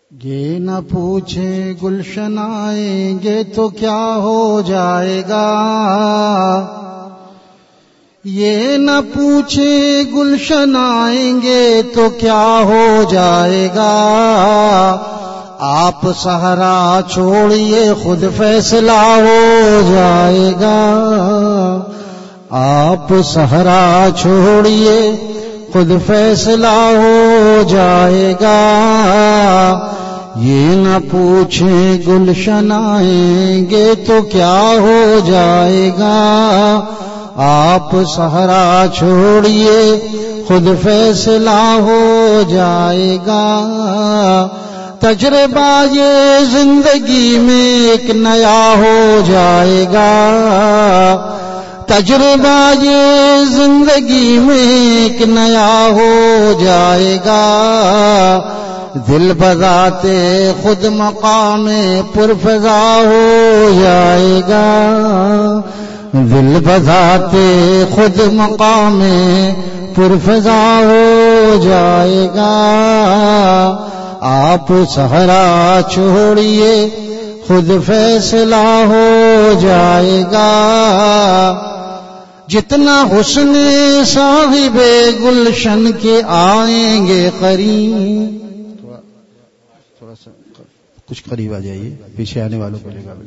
یہ نہ پوچھے گلشن آئیں گے تو کیا ہو جائے گا، یہ نہ پوچھے گلشن آئیں گے تو کیا ہو جائے گا، آپ صحرا چھوڑیے خود فیصلہ ہو جائے گا، آپ صحرا چھوڑیے خود فیصلہ ہو جائے گا، یہ نہ پوچھیں گلشن آئیں گے تو کیا ہو جائے گا، آپ صحرا چھوڑیے خود فیصلہ ہو جائے گا، تجربہ یہ زندگی میں ایک نیا ہو جائے گا، تجربہ یہ زندگی میں ایک نیا ہو جائے گا، دل بذات خود مقام پرفضا ہو جائے گا، دل بذات خود مقام پرفضا ہو جائے گا، آپ صحرا چھوڑیے خود فیصلہ ہو جائے گا، جتنا حسن صاحب گلشن کے آئیں گے قریب، تھوڑا سا کچھ قریب آ جائیے، پیچھے آنے والوں کو لے گا،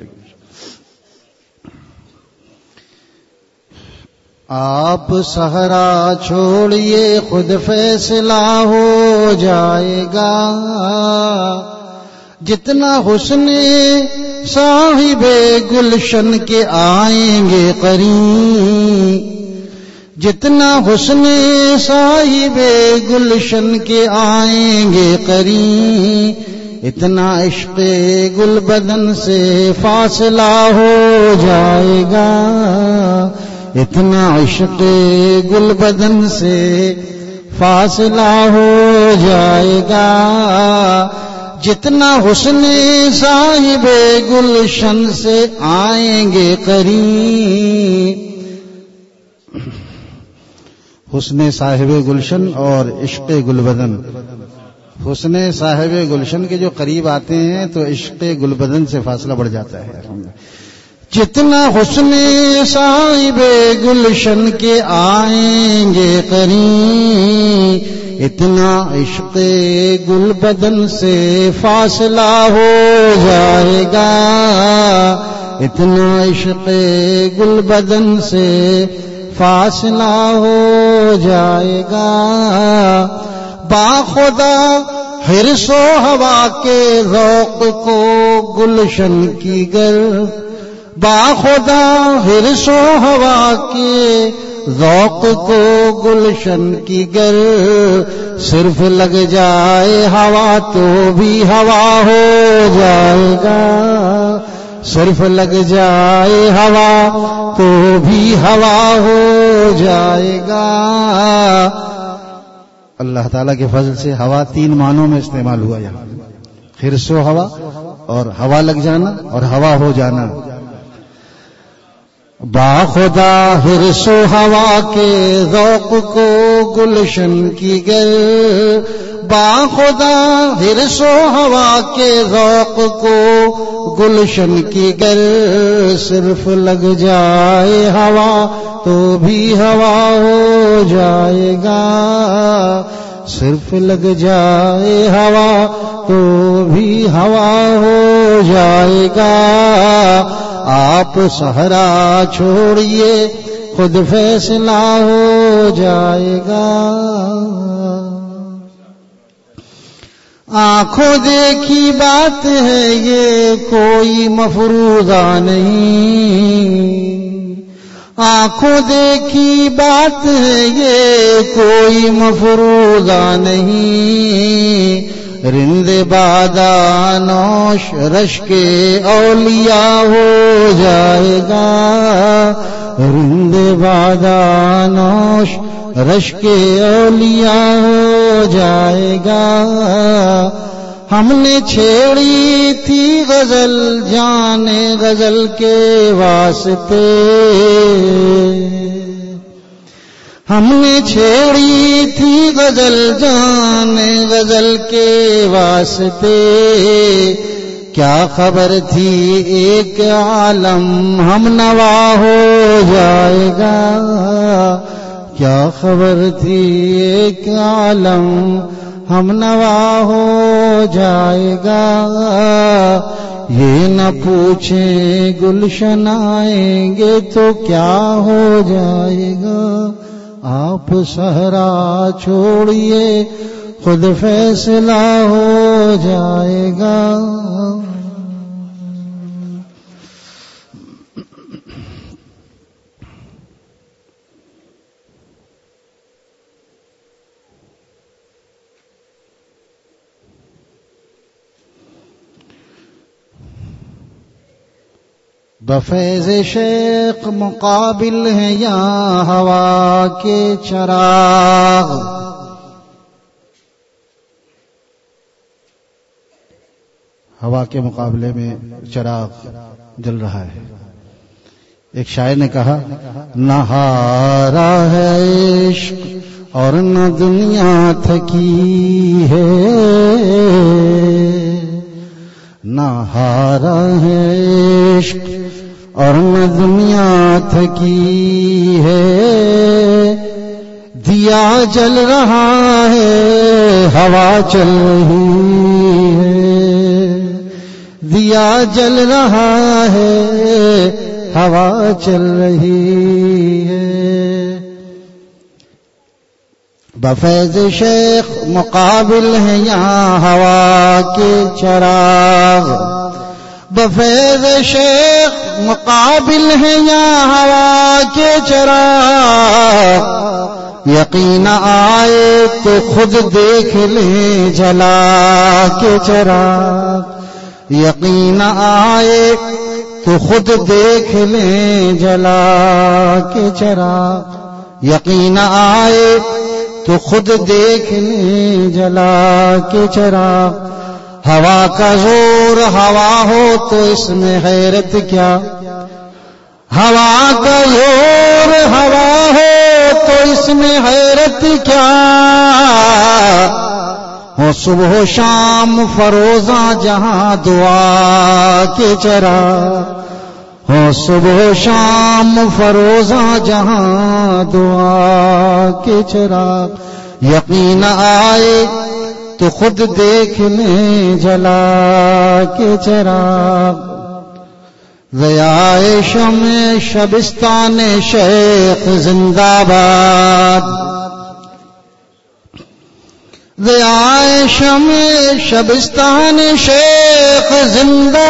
آپ صحرا چھوڑیے خود فیصلہ ہو جائے گا، جتنا حسن صاحب گلشن کے آئیں گے قریب، جتنا حسن صاحب گلشن کے آئیں گے قریب، اتنا عشق گل بدن سے فاصلہ ہو جائے گا، اتنا عشق گل بدن سے فاصلہ ہو جائے گا، جتنا حسن صاحب گلشن سے آئیں گے قریب، حسن صاحب گلشن اور عشق گل بدن، حسن صاحب گلشن کے جو قریب آتے ہیں تو عشق گل بدن سے فاصلہ بڑھ جاتا ہے، جتنا حسن صاحب گلشن کے آئیں گے قریب، اتنا عشق گل بدن سے فاصلہ ہو جائے گا، اتنا عشق گل بدن سے فاصلہ ہو جائے گا، باخدا حرص و ہوا کے ذوق کو گلشن کی گر، باخدا حرص و ہوا کے ذوق کو گلشن کی گر، صرف لگ جائے ہوا تو بھی ہوا ہو جائے گا، صرف لگ جائے ہوا تو بھی ہوا ہو جائے گا، اللہ تعالیٰ کے فضل سے ہوا تین معنوں میں استعمال ہوا یہاں، حرص و ہوا اور ہوا لگ جانا اور ہوا ہو جانا، باخدا حرص و ہوا کے ذوق کو گلشن کی گر، باخدا حرص و ہوا کے ذوق کو گلشن کی گر، صرف لگ جائے ہوا تو بھی ہوا ہو جائے گا، صرف لگ جائے ہوا تو بھی ہوا ہو جائے گا، آپ صحرا چھوڑیے خود فیصلہ ہو جائے گا، آنکھوں دیکھی بات ہے یہ کوئی مفروضہ نہیں، آنکھوں دیکھی بات ہے یہ کوئی مفروضہ نہیں، رند بادہ نوش رشک اولیاء ہو جائے گا، رند بادہ نوش رشک اولیاء ہو جائے گا، ہم نے چھیڑی تھی غزل جانے غزل کے واسطے، ہم نے چھیڑی تھی غزل جان غزل کے واسطے، کیا خبر تھی ایک عالم ہم نوا ہو جائے گا، کیا خبر تھی ایک عالم ہم نوا ہو جائے گا، یہ نہ پوچھیں گلشن آئیں گے تو کیا ہو جائے گا، آپ صحرا چھوڑیے خود فیصلہ ہو جائے گا۔ بفیض شیخ مقابل ہیں یا ہوا کے چراغ، ہوا کے مقابلے میں چراغ جل رہا ہے۔ ایک شاعر نے کہا، نہ ہارا ہے عشق اور نہ دنیا تھکی ہے، نہ ہارا ہے عشق اور نہ دنیا تھکی ہے، دیا جل رہا ہے ہوا چل رہی ہے، دیا جل رہا ہے ہوا چل رہی ہے۔ بفیض شیخ مقابل ہیں یہاں ہوا کے چراغ، بفیض شیخ مقابل ہیں یہاں ہوا کے چراغ، یقین آئے تو خود دیکھ لیں جلا کے چراغ، یقین آئے تو خود دیکھ لیں جلا کے چراغ، یقین آئے تو خود دیکھ لیں جلا کے چراغ، ہوا کا زور ہوا ہو تو اس میں حیرت کیا، ہوا کا زور ہوا ہو تو اس میں حیرت کیا، ہو صبح و شام فروزاں جہاں دعا کے چراغ، ہو صبح و شام فروزاں جہاں دعا کے چراغ، یقین آئے تو خود دیکھ لیں جلا کے چراغ، ضیاء شمع شبستان شیخ زندہ باد، ضیاء شمع شبستان شیخ زندہ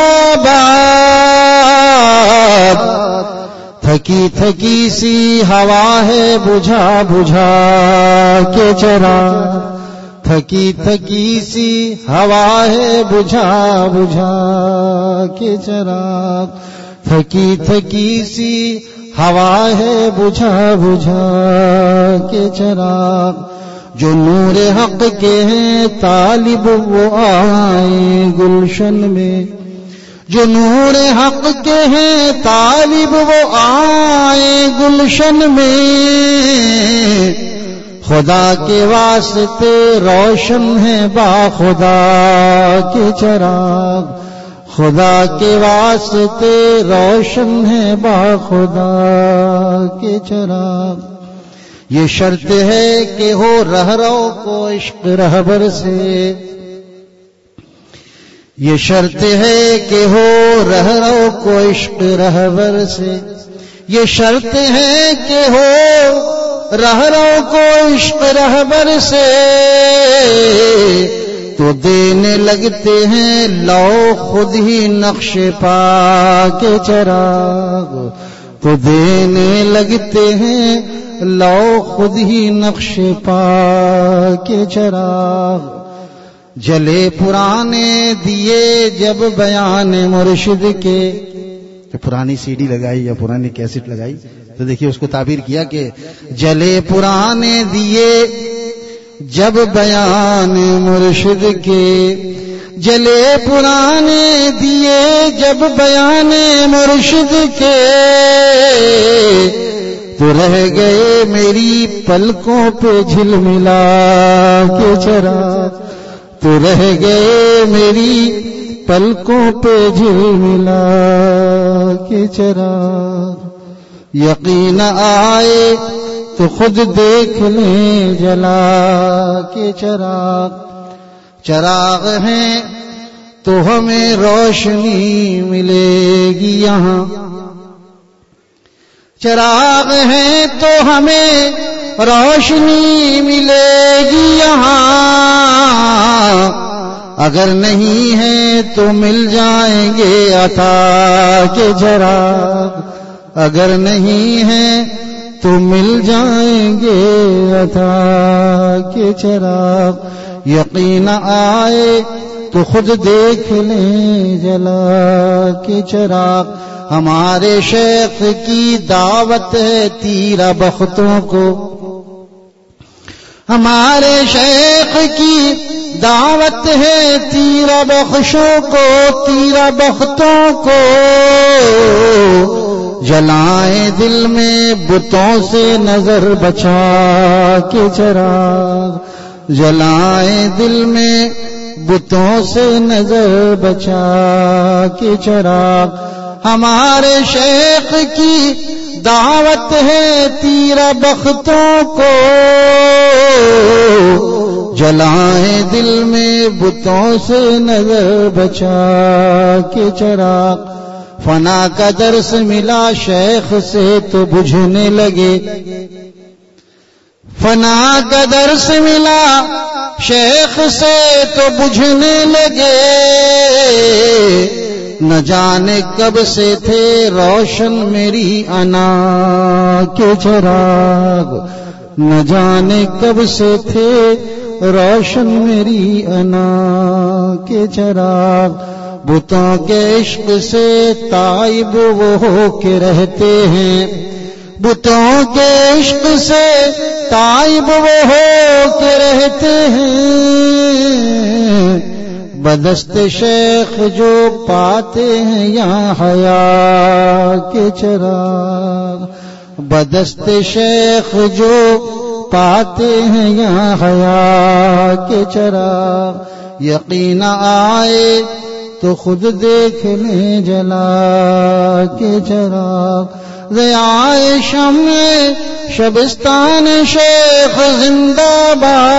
باد، تھکی تھکی سی ہوا ہے بجھا بجھا کے چراغ، تھکی تھکی سی ہوا ہے بجھا بجھا کے چراغ، تھکی تھکی سی ہوا ہے بجھا بجھا کے چراغ، جو نور حق کے ہیں طالب وہ آئیں گلشن میں، جو نور حق کے ہیں طالب وہ آئیں گلشن میں، خدا کے واسطے روشن ہے با خدا کے چراغ، خدا کے واسطے روشن ہے با خدا کے چراغ، یہ شرط ہے کہ ہو رہرو کو عشق رہبر سے، یہ شرط ہے کہ ہو رہرو کو عشق رہبر سے، یہ شرط ہے کہ ہو رہرو کو عشق رہبر سے، تو دینے لگتے ہیں لو خود ہی نقش پا کے چراغ، تو دینے لگتے ہیں لو خود ہی نقش پا کے چراغ، جلے پرانے دیے جب بیان مرشد کے، پرانی سی ڈی لگائی یا پرانی کیسٹ لگائی تو دیکھیے اس کو تعبیر کیا کہ جلے پرانے دیے جب بیان مرشد کے، جلے پرانے دیے جب بیان مرشد کے، تو رہ گئے میری پلکوں پہ جھلملا کے چراغ، تو رہ گئے میری پلکوں پہ جھلملا کے چراغ، یقین آئے تو خود دیکھ لیں جلا کے چراغ، چراغ ہیں تو ہمیں روشنی ملے گی یہاں، چراغ ہیں تو ہمیں روشنی ملے گی یہاں، اگر نہیں ہے تو مل جائیں گے عطا کے چراغ، اگر نہیں ہے تو مل جائیں گے عطا کے چراغ، یقین آئے تو خود دیکھ لیں جلا کے چراغ، ہمارے شیخ کی دعوت ہے تیرہ بختوں کو، ہمارے شیخ کی دعوت ہے تیرہ بخشوں کو، تیرہ بختوں کو، جلائیں دل میں بتوں سے نظر بچا کے چراغ، جلائیں دل میں بتوں سے نظر بچا کے چراغ، ہمارے شیخ کی دعوت ہے تیرہ بختوں کو، جلائیں دل میں بتوں سے نظر بچا کے چراغ، فنا کا درس ملا شیخ سے تو بجھنے لگے، فنا کا درس ملا شیخ سے تو بجھنے لگے، نہ جانے کب سے تھے روشن میری انا کے چراغ، نہ جانے کب سے تھے روشن میری انا کے چراغ، بتوں کے عشق سے تائب وہ ہو کے رہتے ہیں، بتوں کے عشق سے تائب وہ ہو کے رہتے ہیں، بدست شیخ جو پاتے ہیں یہاں حیا کے چراغ، بدست شیخ جو پاتے ہیں یہاں حیا کے چراغ، یقین آئے تو خود دیکھ لیں جلا کے چراغ، ضیاء شمع شبستان شیخ زندہ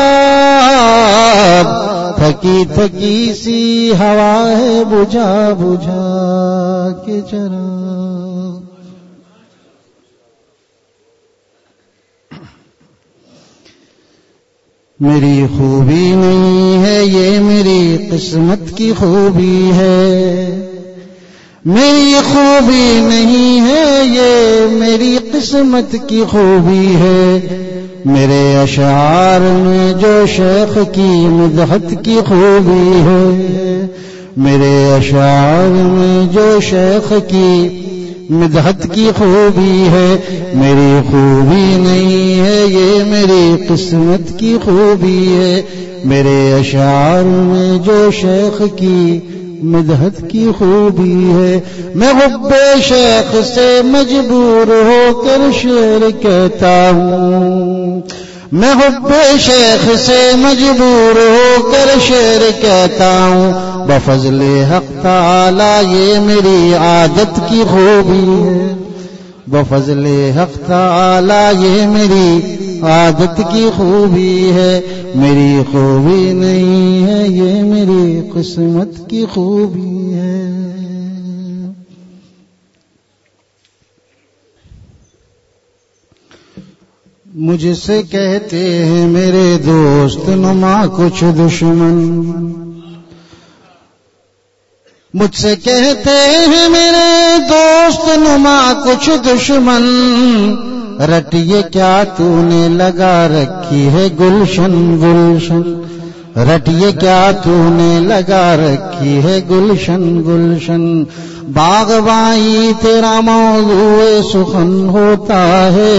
باد، تھکی تھکی سی ہوا ہے بجھا بجھا کے چراغ، میری خوبی نہیں ہے یہ میری قسمت کی خوبی ہے، میری خوبی نہیں ہے یہ میری قسمت کی خوبی ہے، میرے اشعار میں جو شیخ کی مدحت کی خوبی ہے، میرے اشعار میں جو شیخ کی مدحت کی خوبی ہے، میری خوبی نہیں ہے یہ میری قسمت کی خوبی ہے، میرے اشعار میں جو شیخ کی مدحت کی خوبی ہے، میں حب شیخ سے مجبور ہو کر شعر کہتا ہوں، میں حب شیخ سے مجبور ہو کر شعر کہتا ہوں، بفضل حق تعالی یہ میری عادت کی خوبی ہے، بفضل حق تعالی یہ میری عادت کی خوبی ہے، میری خوبی نہیں ہے یہ میری قسمت کی خوبی ہے۔ مجھ سے کہتے ہیں میرے دوست نما کچھ دشمن، مجھ سے کہتے ہیں میرے دوست نما کچھ دشمن، رٹیے کیا تو نے لگا رکھی ہے گلشن گلشن، رٹیے کیا تو نے لگا رکھی ہے گلشن گلشن، باغبانی تیرا موضوع سخن ہوتا ہے،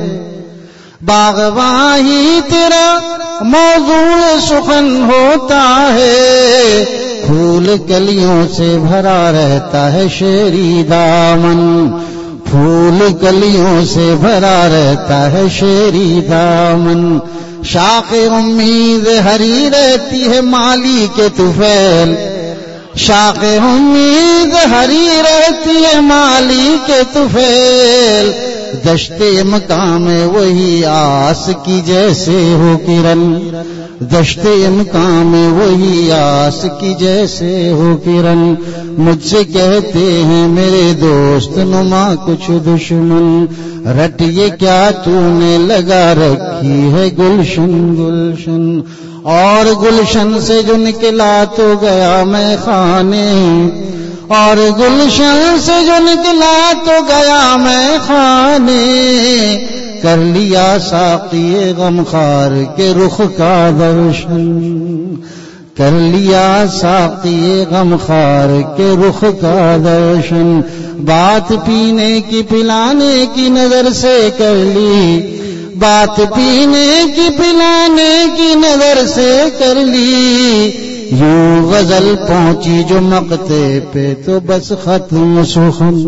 باغبانی تیرا موضوع سخن ہوتا ہے، پھول کلیوں سے بھرا رہتا ہے شیری دامن، پھول کلیوں سے بھرا رہتا ہے شیری دامن، شاخ امید ہری رہتی ہے مالی کے طفیل، شاخ امید ہری رہتی ہے مالی کے طفیل، دشت مقام وہی آس کی جیسے ہو کرن، دشت مقام وہی آس کی جیسے ہو کرن، مجھ سے کہتے ہیں میرے دوست نما کچھ دشمن، رٹ یہ کیا تو نے لگا رکھی ہے گلشن گلشن، اور گلشن سے جو نکلا تو گیا میں خانے، اور گلشن سے جو نکلا تو گیا میں خانے، کر لیا ساقی غمخوار کے رخ کا درشن، کر لیا ساقی غمخوار کے رخ کا درشن، بات پینے کی پلانے کی نظر سے کر لی، بات پینے کی پلانے کی نظر سے کر لی، یوں غزل پہنچی جو مقتے پہ تو بس ختم سخن،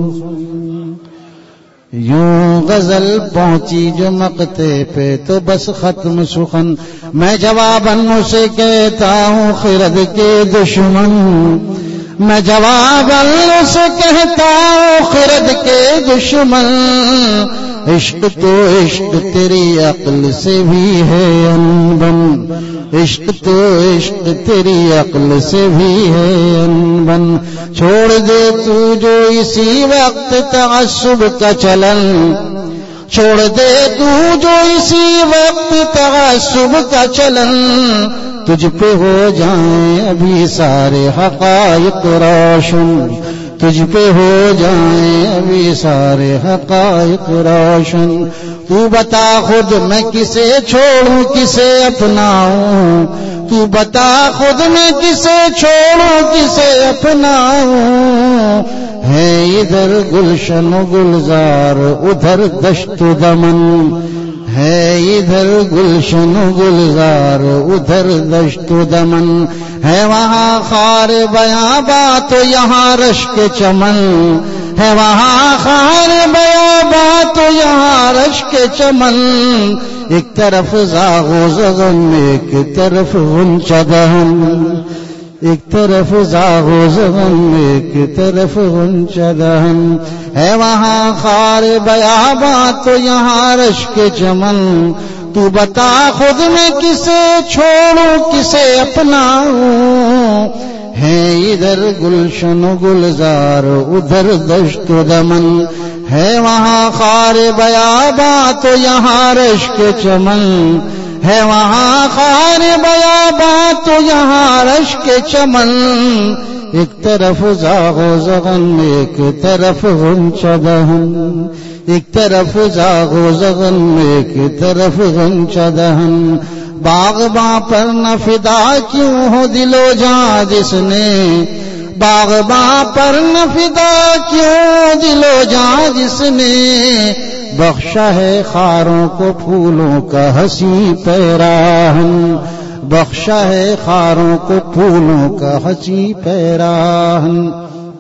یوں غزل پہنچی جو مقتے پہ تو بس ختم سخن، میں جواباً اسے کہتا ہوں خرد کے دشمن، میں جواباً اسے کہتا ہوں خرد کے دشمن، عشق تو عشق تیری عقل سے بھی ہے انبن، عشق تو عشق تیری عقل سے بھی ہے انبن، چھوڑ دے تو جو اسی وقت تعصب کا چلن، چھوڑ دے تو جو اسی وقت تعصب کا چلن، تجھ پہ ہو جائیں ابھی سارے حقائق روشن، تجھ پہ ہو جائیں ابھی سارے حقائق روشن، تو بتا خود میں کسے چھوڑوں کسے اپناؤں، تو بتا خود میں کسے چھوڑوں کسے اپناؤں، ہے ادھر گلشن و گلزار ادھر دشت و دمن، ہے ادھر گلشن و گلزار ادھر دشت و دمن، ہے وہاں خار بیاباں تو یہاں رشک چمن، ہے وہاں خار بیاباں تو یہاں رشک چمن، ایک طرف زاغ و زغن ایک طرف غنچہ دہن، ایک طرف زاغ و زغن ایک طرف غنچہ دہن، ہے وہاں خار بیاباں تو یہاں رشک چمن، تو بتا خود میں کسے چھوڑوں کسے اپناؤں، ہے ادھر گلشن و گلزار ادھر دشت و دمن، ہے وہاں خار بیاباں تو یہاں رشک چمن، ہے وہاں خار بیاباں تو یہاں رشک چمن، ایک طرف زاغ و زغن ایک طرف غنچہ دہن، ایک طرف زاغ و زغن ایک طرف غنچہ دہن، باغباں پر نہ فدا کیوں ہو دل و جاں جس نے، باغباں پر نہ فدا کیوں دل و جاں جس نے، بخشا ہے خاروں کو پھولوں کا حسین پیراہن، بخشا ہے خاروں کو پھولوں کا حسین پیراہن،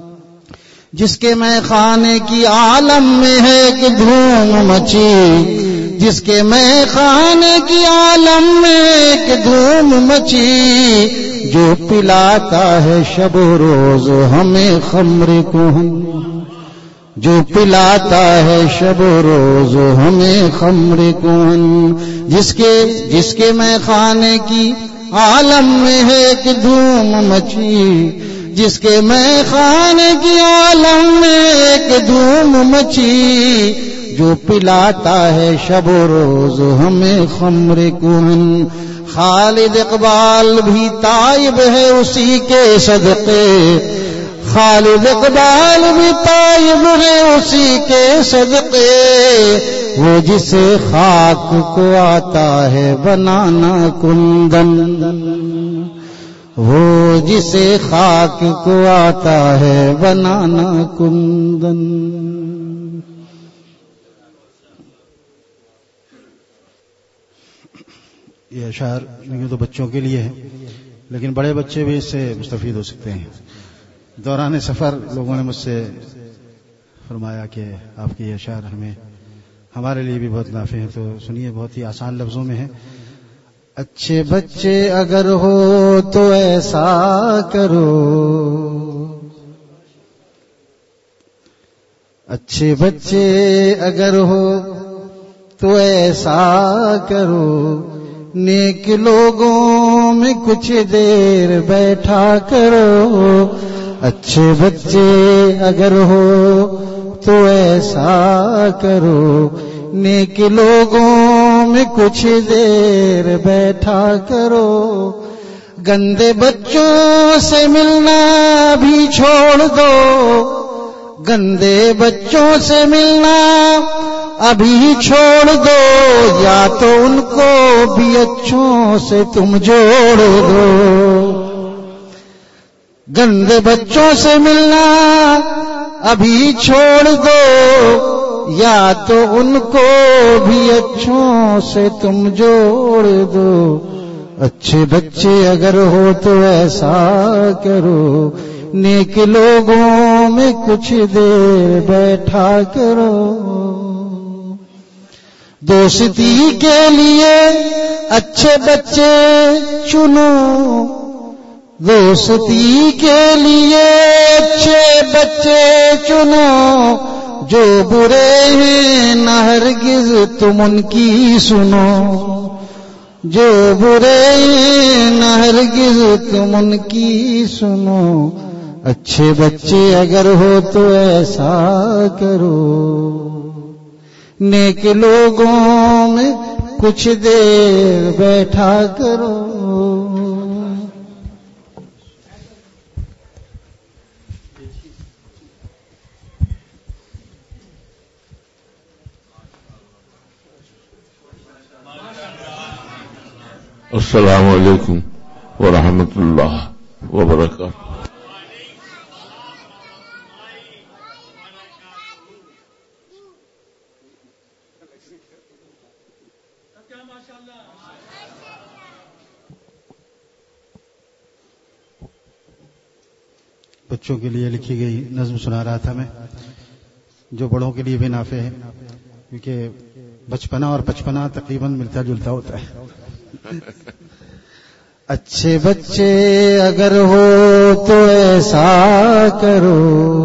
جس کے میں خانے کی عالم میں ہے کہ دھوم مچی، جس کے میں خانے کی عالم میں کہ دھوم مچی، جو پلاتا ہے شب و روز ہمیں خمر کہن، جو پلاتا ہے شب و روز ہمیں خمر کہن، جس کے میں خانے کی عالم میں ہے کہ دھوم مچی، جس کے میں خانے کی عالم میں ایک دھوم مچی، جو پلاتا ہے شب و روز ہمیں خمر کہن، خالد اقبال بھی تائب ہے اسی کے صدقے، خالد اقبال بھی تائب ہے اسی کے صدقے، وہ جسے خاک کو آتا ہے بنانا کندن، وہ جسے خاک کو آتا ہے بنانا کندن۔ یہ اشعار تو بچوں کے لیے ہے، لیکن بڑے بچے بھی اس سے مستفید ہو سکتے ہیں۔ دوران سفر لوگوں نے مجھ سے فرمایا کہ آپ کے اشعار ہمیں ہمارے لیے بھی بہت نافع ہیں، تو سنیے، بہت ہی آسان لفظوں میں ہیں۔ اچھے بچے اگر ہو تو ایسا کرو، اچھے بچے اگر ہو تو ایسا کرو، نیک لوگوں میں کچھ دیر بیٹھا کرو۔ اچھے بچے اگر ہو تو ایسا کرو، نیک لوگوں میں کچھ دیر بیٹھا کرو۔ گندے بچوں سے ملنا بھی چھوڑ دو، گندے بچوں سے ملنا ابھی چھوڑ دو، یا تو ان کو بھی اچھوں سے تم جوڑ دو۔ گندے بچوں سے ملنا ابھی چھوڑ دو، یا تو ان کو بھی اچھوں سے تم جوڑ دو۔ اچھے بچے اگر ہو تو ایسا کرو، نیک لوگوں میں کچھ دیر بیٹھا کرو۔ دوستی کے لیے اچھے بچے چنو، دوستی کے لیے اچھے بچے چنو، جو برے ہیں نہ ہرگز تم ان کی سنو، جو برے ہیں نہ ہرگز تم ان کی سنو۔ اچھے بچے اگر ہو تو ایسا کرو، نیک لوگوں میں کچھ دیر بیٹھا کرو۔ السلام علیکم ورحمۃ اللہ وبرکاتہ۔ بچوں کے لیے لکھی گئی نظم سنا رہا تھا میں، جو بڑوں کے لیے بھی نافع ہے، کیونکہ بچپنا اور پچپنا تقریباً ملتا جلتا ہوتا ہے۔ اچھے بچے اگر ہو تو ایسا کرو،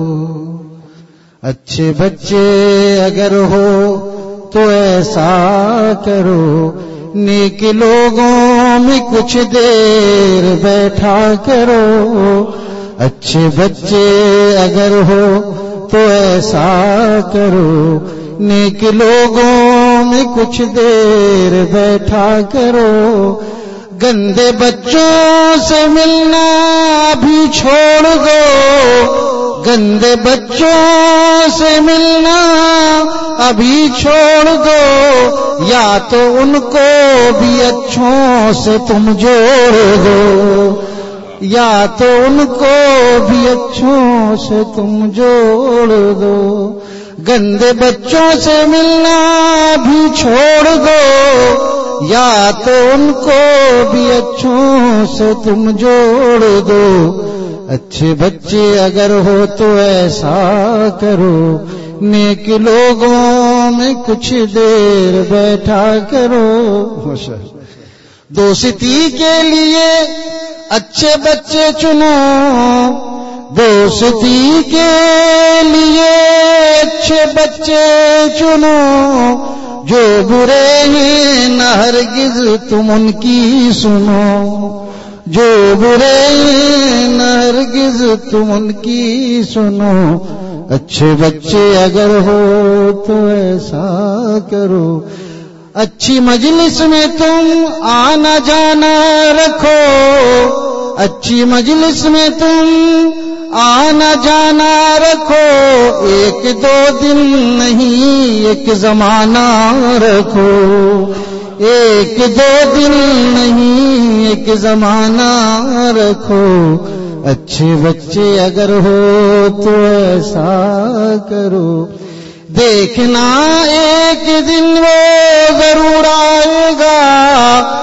اچھے بچے اگر ہو تو ایسا کرو، نیک لوگوں میں کچھ دیر بیٹھا کرو۔ اچھے بچے اگر ہو تو ایسا کرو، نیک لوگوں میں کچھ دیر بیٹھا کرو۔ گندے بچوں سے ملنا بھی چھوڑ دو، گندے بچوں سے ملنا ابھی چھوڑ دو، یا تو ان کو بھی اچھوں سے تم جوڑ دو، یا تو ان کو بھی اچھوں سے تم جوڑ دو۔ گندے بچوں سے ملنا بھی چھوڑ دو، یا تو ان کو بھی اچھوں سے تم جوڑ دو۔ اچھے بچے اگر ہو تو ایسا کرو، نیک لوگوں میں کچھ دیر بیٹھا کرو۔ دوستی کے لیے اچھے بچے چنو، دوستی کے لیے اچھے بچے چنو، جو برے ہیں نہ ہرگز تم ان کی سنو، جو برے ہیں نہ ہرگز تم ان کی سنو۔ اچھے بچے اگر ہو تو ایسا کرو، اچھی مجلس میں تم آنا جانا رکھو، اچھی مجلس میں تم آنا جانا رکھو، ایک دو دن نہیں ایک زمانہ رکھو، ایک دو دن نہیں ایک زمانہ رکھو۔ اچھے بچے اگر ہو تو ایسا کرو، دیکھنا ایک دن وہ ضرور آئے گا،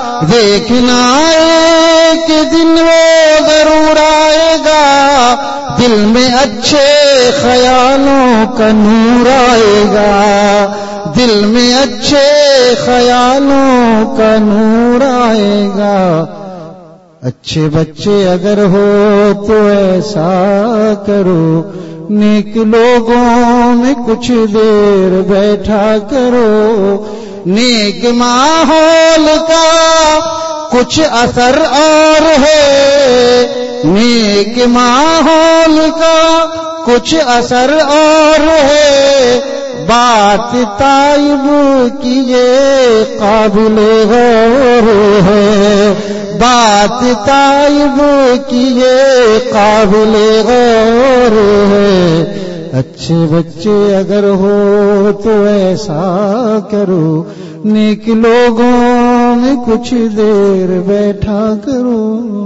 دیکھنا ایک دن وہ ضرور آئے گا، دل میں اچھے خیالوں کا نور آئے گا، دل میں اچھے خیالوں کا نور آئے گا۔ اچھے بچے اگر ہو تو ایسا کرو، نیک لوگوں میں کچھ دیر بیٹھا کرو، نیک ماحول کا کچھ اثر اور ہے، نیک ماحول کا کچھ اثر اور ہے، بات طائب کی یہ قابل غور ہے، بات طائب کی یہ قابل غور ہے۔ اچھے بچے اگر ہو تو ایسا کرو، نیک لوگوں میں کچھ دیر بیٹھا کرو۔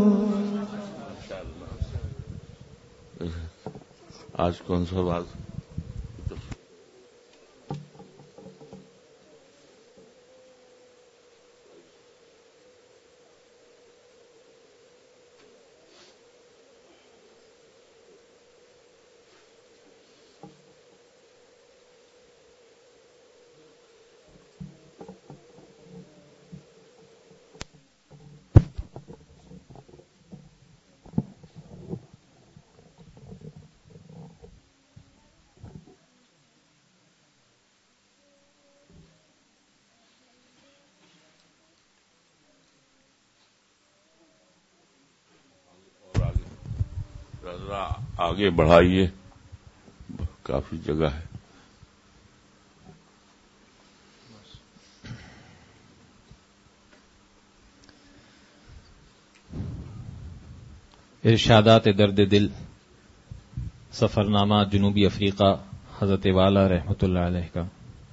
آج کون سا بات؟ آگے بڑھائیے، کافی جگہ ہے۔ ارشادات درد دل، سفرنامہ جنوبی افریقہ، حضرت والا رحمۃ اللہ علیہ کا۔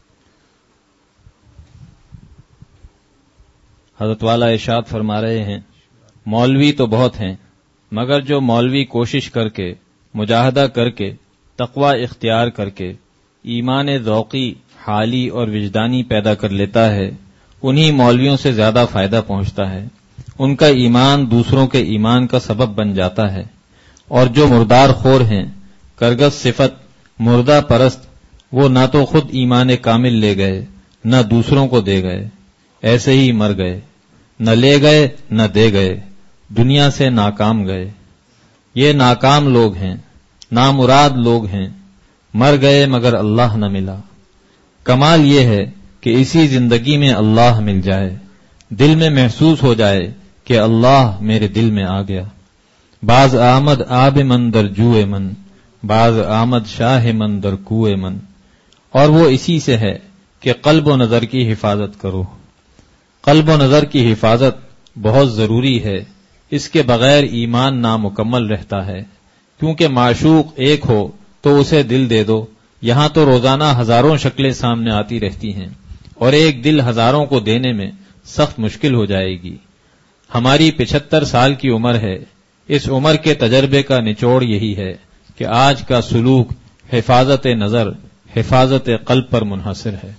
حضرت والا ارشاد فرما رہے ہیں، مولوی تو بہت ہیں، مگر جو مولوی کوشش کر کے، مجاہدہ کر کے، تقوی اختیار کر کے، ایمان ذوقی، حالی اور وجدانی پیدا کر لیتا ہے، انہی مولویوں سے زیادہ فائدہ پہنچتا ہے۔ ان کا ایمان دوسروں کے ایمان کا سبب بن جاتا ہے، اور جو مردار خور ہیں، کرگس صفت، مردہ پرست، وہ نہ تو خود ایمان کامل لے گئے، نہ دوسروں کو دے گئے، ایسے ہی مر گئے، نہ لے گئے نہ دے گئے، دنیا سے ناکام گئے۔ یہ ناکام لوگ ہیں، نامراد لوگ ہیں، مر گئے مگر اللہ نہ ملا۔ کمال یہ ہے کہ اسی زندگی میں اللہ مل جائے، دل میں محسوس ہو جائے کہ اللہ میرے دل میں آ گیا۔ باز آمد آب من در جوئے من، باز آمد شاہ من در کوئے من۔ اور وہ اسی سے ہے کہ قلب و نظر کی حفاظت کرو۔ قلب و نظر کی حفاظت بہت ضروری ہے، اس کے بغیر ایمان نامکمل رہتا ہے، کیونکہ معشوق ایک ہو تو اسے دل دے دو، یہاں تو روزانہ ہزاروں شکلیں سامنے آتی رہتی ہیں، اور ایک دل ہزاروں کو دینے میں سخت مشکل ہو جائے گی۔ ہماری 75 سال کی عمر ہے، اس عمر کے تجربے کا نچوڑ یہی ہے کہ آج کا سلوک حفاظت نظر، حفاظت قلب پر منحصر ہے۔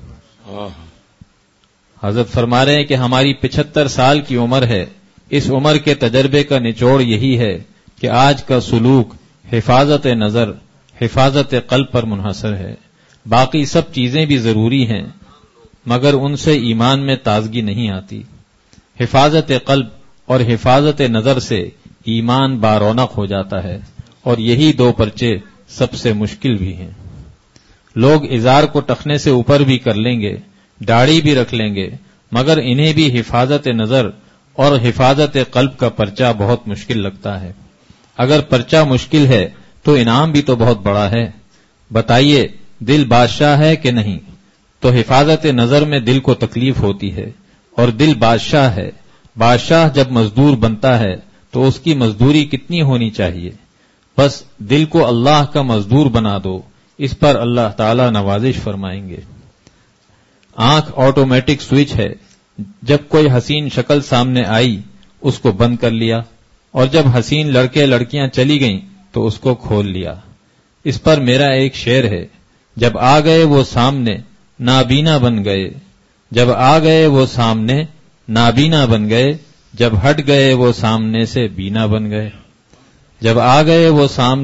حضرت فرما رہے ہیں کہ ہماری 75 سال کی عمر ہے، اس عمر کے تجربے کا نچوڑ یہی ہے کہ آج کا سلوک حفاظت نظر، حفاظت قلب پر منحصر ہے۔ باقی سب چیزیں بھی ضروری ہیں، مگر ان سے ایمان میں تازگی نہیں آتی۔ حفاظت قلب اور حفاظت نظر سے ایمان بارونق ہو جاتا ہے، اور یہی دو پرچے سب سے مشکل بھی ہیں۔ لوگ ازار کو ٹخنے سے اوپر بھی کر لیں گے، داڑھی بھی رکھ لیں گے، مگر انہیں بھی حفاظت نظر اور حفاظت قلب کا پرچہ بہت مشکل لگتا ہے۔ اگر پرچہ مشکل ہے تو انعام بھی تو بہت بڑا ہے۔ بتائیے دل بادشاہ ہے کہ نہیں؟ تو حفاظت نظر میں دل کو تکلیف ہوتی ہے، اور دل بادشاہ ہے۔ بادشاہ جب مزدور بنتا ہے تو اس کی مزدوری کتنی ہونی چاہیے؟ بس دل کو اللہ کا مزدور بنا دو، اس پر اللہ تعالی نوازش فرمائیں گے۔ آنکھ آٹومیٹک سوئچ ہے، جب کوئی حسین شکل سامنے آئی اس کو بند کر لیا، اور جب حسین لڑکے لڑکیاں چلی گئیں تو اس کو کھول لیا۔ اس پر میرا ایک شعر ہے، جب آ گئے وہ سامنے نابینا بن گئے، جب آ گئے وہ سامنے نابینا بن گئے، جب ہٹ گئے وہ سامنے سے بینا بن گئے۔ جب آ گئے وہ سامنے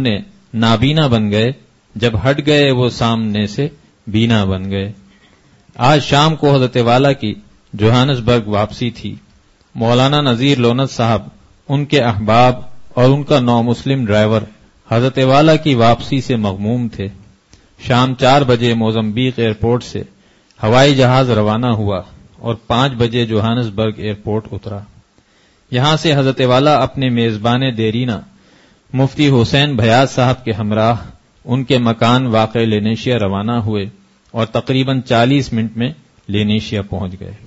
نابینا بن گئے، جب ہٹ گئے وہ سامنے سے بینا بن گئے۔ آج شام کو حضرت والا کی جوہانسبرگ واپسی تھی۔ مولانا نذیر لونت صاحب، ان کے احباب اور ان کا نو مسلم ڈرائیور حضرت والا کی واپسی سے مغموم تھے۔ شام 4 بجے موزمبیق ایئرپورٹ سے ہوائی جہاز روانہ ہوا اور 5 بجے جوہانسبرگ ایئرپورٹ اترا۔ یہاں سے حضرت والا اپنے میزبان دیرینہ مفتی حسین بھیاض صاحب کے ہمراہ ان کے مکان واقع لینیشیا روانہ ہوئے اور تقریباً 40 منٹ میں لینیشیا پہنچ گئے۔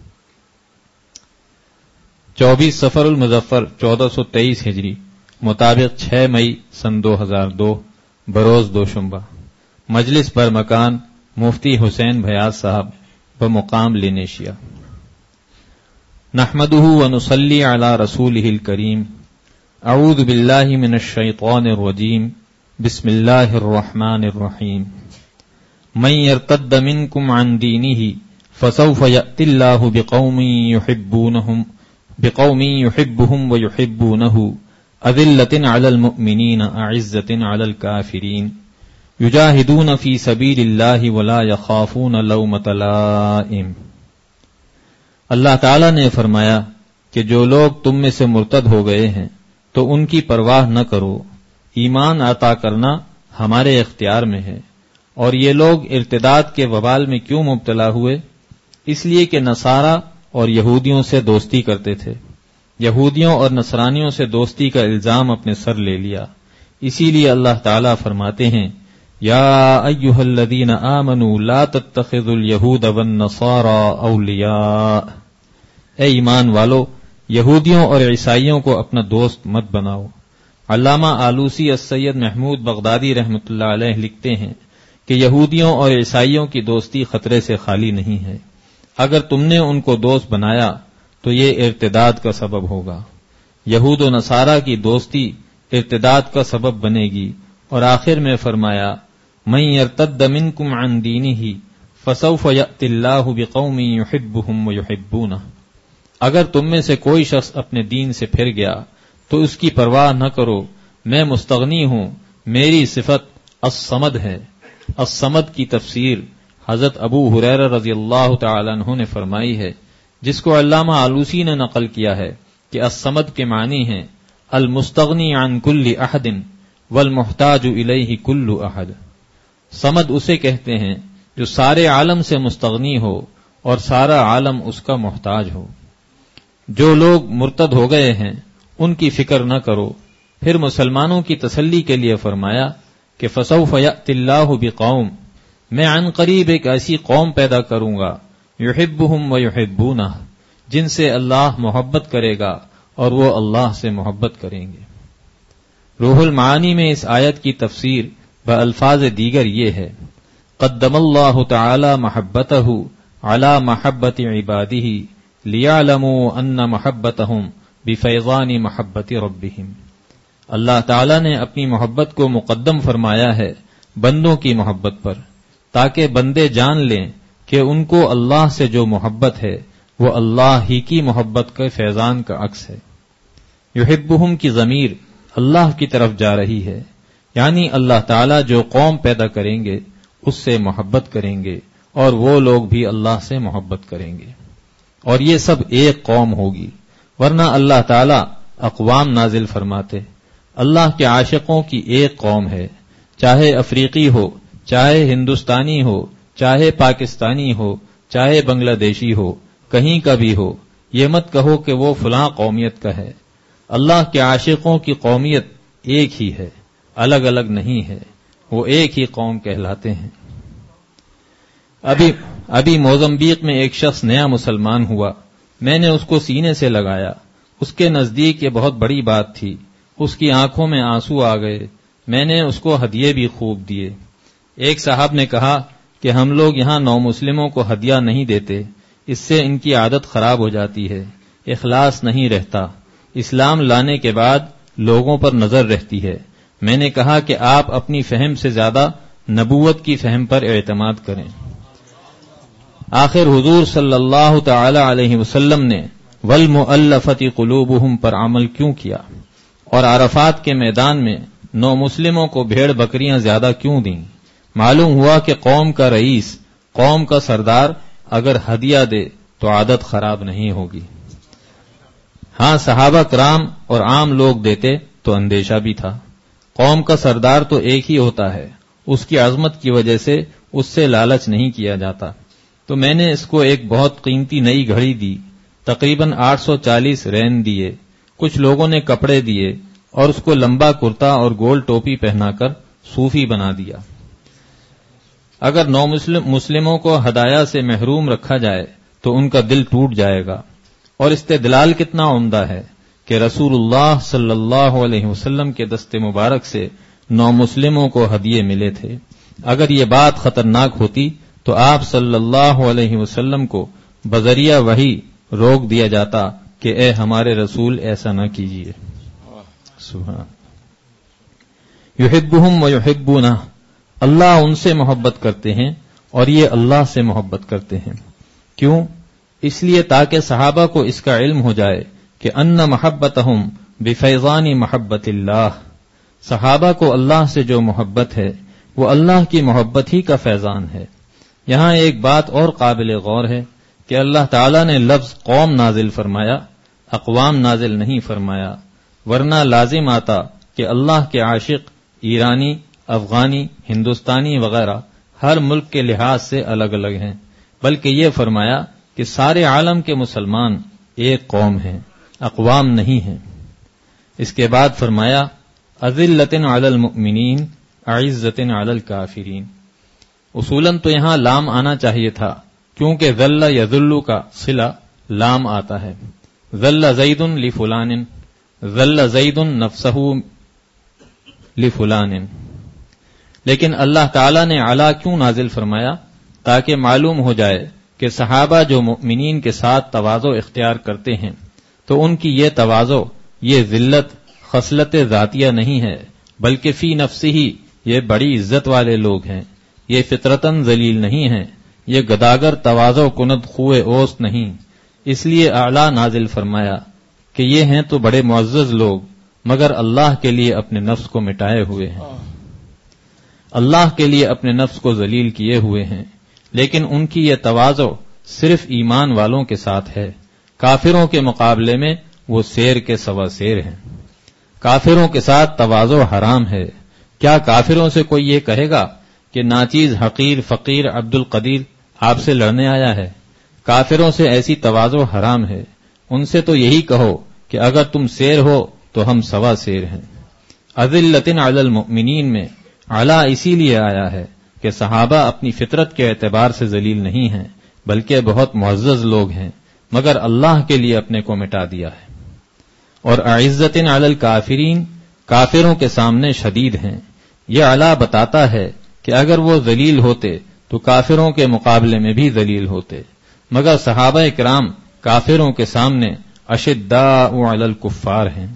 24 صفر المظفر 1423 ہجری مطابق 6 مئی سن 2002 بروز دوشنبہ، مجلس بر مکان مفتی حسین بھیاض صاحب بمقام لینیشیا۔ نحمده ونصلي على رسوله الكريم۔ اعوذ باللہ من الشیطان الرجیم، بسم اللہ الرحمن الرحیم۔ من يرتد منكم عن دینه فسوف يأتي الله بقوم يحبهم ويحبونه أذلة على المؤمنين أعزة على الكافرين يجاهدون في سبيل الله ولا يخافون لومة لائم۔ اللہ تعالی نے فرمایا کہ جو لوگ تم میں سے مرتد ہو گئے ہیں تو ان کی پرواہ نہ کرو، ایمان عطا کرنا ہمارے اختیار میں ہے۔ اور یہ لوگ ارتداد کے وبال میں کیوں مبتلا ہوئے؟ اس لیے کہ نصارہ اور یہودیوں سے دوستی کرتے تھے، یہودیوں اور نصرانیوں سے دوستی کا الزام اپنے سر لے لیا۔ اسی لیے اللہ تعالیٰ فرماتے ہیں، یا ایھا الذین آمنوا لا تتخذوا اليہود والنصارى اولیاء، اے ایمان والو یہودیوں اور عیسائیوں کو اپنا دوست مت بناؤ۔ علامہ آلوسی السید محمود بغدادی رحمۃ اللہ علیہ لکھتے ہیں کہ یہودیوں اور عیسائیوں کی دوستی خطرے سے خالی نہیں ہے، اگر تم نے ان کو دوست بنایا تو یہ ارتداد کا سبب ہوگا۔ یہود و نصارہ کی دوستی ارتداد کا سبب بنے گی۔ اور آخر میں فرمایا، من یرتد منکم عن دینہ فسوف یأتی اللہ بقوم یحبہم ویحبونہ۔ اگر تم میں سے کوئی شخص اپنے دین سے پھر گیا تو اس کی پرواہ نہ کرو، میں مستغنی ہوں، میری صفت الصمد ہے۔ الصمد کی تفسیر حضرت ابو ہریرہ رضی اللہ تعالی عنہ نے فرمائی ہے، جس کو علامہ آلوسی نے نقل کیا ہے کہ الصمد کے معنی ہیں المستغنی عن کل احد والمحتاج الیہ کل احد۔ صمد اسے کہتے ہیں جو سارے عالم سے مستغنی ہو اور سارا عالم اس کا محتاج ہو۔ جو لوگ مرتد ہو گئے ہیں ان کی فکر نہ کرو۔ پھر مسلمانوں کی تسلی کے لیے فرمایا کہ فسوف یأتی اللہ بقوم، میں عن قریب ایک ایسی قوم پیدا کروں گا، یحبہم ویحبونہ، جن سے اللہ محبت کرے گا اور وہ اللہ سے محبت کریں گے۔ روح المعانی میں اس آیت کی تفسیر بالفاظ دیگر یہ ہے، قدم اللہ تعالی محبتہ علی محبت عبادہ لیعلموا ان محبتہم بفیضان محبت ربہم۔ اللہ تعالی نے اپنی محبت کو مقدم فرمایا ہے بندوں کی محبت پر، تاکہ بندے جان لیں کہ ان کو اللہ سے جو محبت ہے وہ اللہ ہی کی محبت کے فیضان کا عکس ہے۔ یحبہم کی ضمیر اللہ کی طرف جا رہی ہے، یعنی اللہ تعالی جو قوم پیدا کریں گے اس سے محبت کریں گے اور وہ لوگ بھی اللہ سے محبت کریں گے، اور یہ سب ایک قوم ہوگی، ورنہ اللہ تعالی اقوام نازل فرماتے۔ اللہ کے عاشقوں کی ایک قوم ہے، چاہے افریقی ہو، چاہے ہندوستانی ہو، چاہے پاکستانی ہو، چاہے بنگلہ دیشی ہو، کہیں کا بھی ہو۔ یہ مت کہو کہ وہ فلاں قومیت کا ہے۔ اللہ کے عاشقوں کی قومیت ایک ہی ہے، الگ الگ نہیں ہے، وہ ایک ہی قوم کہلاتے ہیں۔ ابھی موزمبیق میں ایک شخص نیا مسلمان ہوا، میں نے اس کو سینے سے لگایا، اس کے نزدیک یہ بہت بڑی بات تھی، اس کی آنکھوں میں آنسو آ گئے، میں نے اس کو ہدیے بھی خوب دیے۔ ایک صاحب نے کہا کہ ہم لوگ یہاں نو مسلموں کو ہدیہ نہیں دیتے، اس سے ان کی عادت خراب ہو جاتی ہے، اخلاص نہیں رہتا، اسلام لانے کے بعد لوگوں پر نظر رہتی ہے۔ میں نے کہا کہ آپ اپنی فہم سے زیادہ نبوت کی فہم پر اعتماد کریں۔ آخر حضور صلی اللہ تعالی علیہ وسلم نے والمؤلفۃ قلوبہم پر عمل کیوں کیا، اور عرفات کے میدان میں نو مسلموں کو بھیڑ بکریاں زیادہ کیوں دیں؟ معلوم ہوا کہ قوم کا رئیس، قوم کا سردار اگر ہدیہ دے تو عادت خراب نہیں ہوگی۔ ہاں صحابہ کرام اور عام لوگ دیتے تو اندیشہ بھی تھا۔ قوم کا سردار تو ایک ہی ہوتا ہے، اس کی عظمت کی وجہ سے اس سے لالچ نہیں کیا جاتا۔ تو میں نے اس کو ایک بہت قیمتی نئی گھڑی دی، تقریباً 840 رین دیے، کچھ لوگوں نے کپڑے دیے اور اس کو لمبا کرتا اور گول ٹوپی پہنا کر صوفی بنا دیا۔ اگر نو مسلموں کو ہدایہ سے محروم رکھا جائے تو ان کا دل ٹوٹ جائے گا۔ اور استدلال کتنا عمدہ ہے کہ رسول اللہ صلی اللہ علیہ وسلم کے دست مبارک سے نو مسلموں کو ہدیے ملے تھے۔ اگر یہ بات خطرناک ہوتی تو آپ صلی اللہ علیہ وسلم کو بذریعہ وحی روک دیا جاتا کہ اے ہمارے رسول ایسا نہ کیجیے۔ سبحان یحبہم ویحبونہ، اللہ ان سے محبت کرتے ہیں اور یہ اللہ سے محبت کرتے ہیں۔ کیوں؟ اس لیے تاکہ صحابہ کو اس کا علم ہو جائے کہ ان محبتہم بفیضان محبت اللہ، صحابہ کو اللہ سے جو محبت ہے وہ اللہ کی محبت ہی کا فیضان ہے۔ یہاں ایک بات اور قابل غور ہے کہ اللہ تعالیٰ نے لفظ قوم نازل فرمایا، اقوام نازل نہیں فرمایا، ورنہ لازم آتا کہ اللہ کے عاشق ایرانی، افغانی، ہندوستانی وغیرہ ہر ملک کے لحاظ سے الگ الگ ہیں، بلکہ یہ فرمایا کہ سارے عالم کے مسلمان ایک قوم ہیں، اقوام نہیں ہیں۔ اس کے بعد فرمایا اذلۃ علی المؤمنین اعزۃ علی الکافرین۔ اصولاً تو یہاں لام آنا چاہیے تھا، کیونکہ ذل یذل کا صلہ لام آتا ہے۔ ذل زید لفلان، ذل زید نفسہ لفلان۔ لیکن اللہ تعالیٰ نے علی کیوں نازل فرمایا؟ تاکہ معلوم ہو جائے کہ صحابہ جو مؤمنین کے ساتھ تواضع اختیار کرتے ہیں تو ان کی یہ تواضع، یہ ذلت خصلت ذاتیہ نہیں ہے، بلکہ فی نفسہ ہی یہ بڑی عزت والے لوگ ہیں، یہ فطرتاً ذلیل نہیں ہیں، یہ گداگر تواضع کند خوئے اوست نہیں۔ اس لیے اعلیٰ نازل فرمایا کہ یہ ہیں تو بڑے معزز لوگ، مگر اللہ کے لیے اپنے نفس کو مٹائے ہوئے ہیں، اللہ کے لیے اپنے نفس کو ذلیل کیے ہوئے ہیں۔ لیکن ان کی یہ تواضع صرف ایمان والوں کے ساتھ ہے، کافروں کے مقابلے میں وہ سیر کے سوا سیر ہیں۔ کافروں کے ساتھ تواضع حرام ہے۔ کیا کافروں سے کوئی یہ کہے گا کہ ناچیز حقیر فقیر عبد القدیر آپ سے لڑنے آیا ہے؟ کافروں سے ایسی تواضع حرام ہے۔ ان سے تو یہی کہو کہ اگر تم سیر ہو تو ہم سوا سیر ہیں۔ اذلۃ علی المؤمنین میں علی اسی لیے آیا ہے کہ صحابہ اپنی فطرت کے اعتبار سے ذلیل نہیں ہیں، بلکہ بہت معزز لوگ ہیں، مگر اللہ کے لیے اپنے کو مٹا دیا ہے۔ اور اعزۃ علی الکافرین، کافروں کے سامنے شدید ہیں۔ یہ علی بتاتا ہے کہ اگر وہ ذلیل ہوتے تو کافروں کے مقابلے میں بھی ذلیل ہوتے، مگر صحابہ کرام کافروں کے سامنے اشداء علی الکفار ہیں۔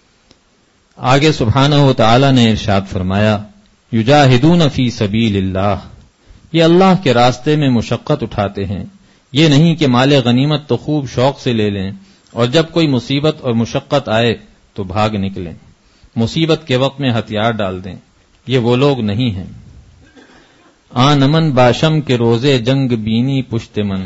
آگے سبحانہ و تعالی نے ارشاد فرمایا یجاہدون فی سبیل اللہ، یہ اللہ کے راستے میں مشقت اٹھاتے ہیں۔ یہ نہیں کہ مال غنیمت تو خوب شوق سے لے لیں اور جب کوئی مصیبت اور مشقت آئے تو بھاگ نکلیں، مصیبت کے وقت میں ہتھیار ڈال دیں، یہ وہ لوگ نہیں ہیں۔ آنمن باشم کے روزے جنگ بینی پشت من،